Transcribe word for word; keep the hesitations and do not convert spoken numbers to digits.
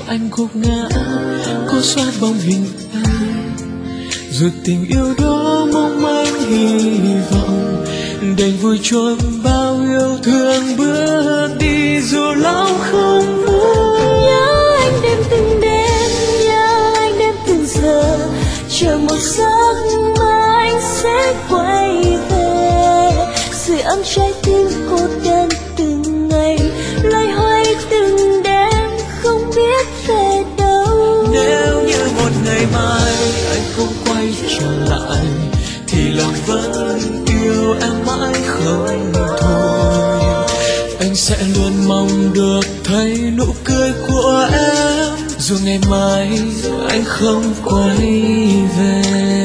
anh gục ngã cố xóa bóng hình em, dù tình yêu đó mong manh hy vọng đành vui trôi bao yêu thương bước đi dù lòng không muốn. Nhớ anh đêm từng đêm, nhớ anh đêm từng giờ, chờ một giấc mơ anh sẽ quay về, sưởi ấm trái tim cô đơn từng ngày, loay hoay từng đêm không biết về đâu. Nếu như một ngày mai anh không quay trở lại thì lòng vẫn yêu em mãi không thôi. Anh sẽ luôn mong được thấy nụ cười của em dù ngày mai anh không quay về.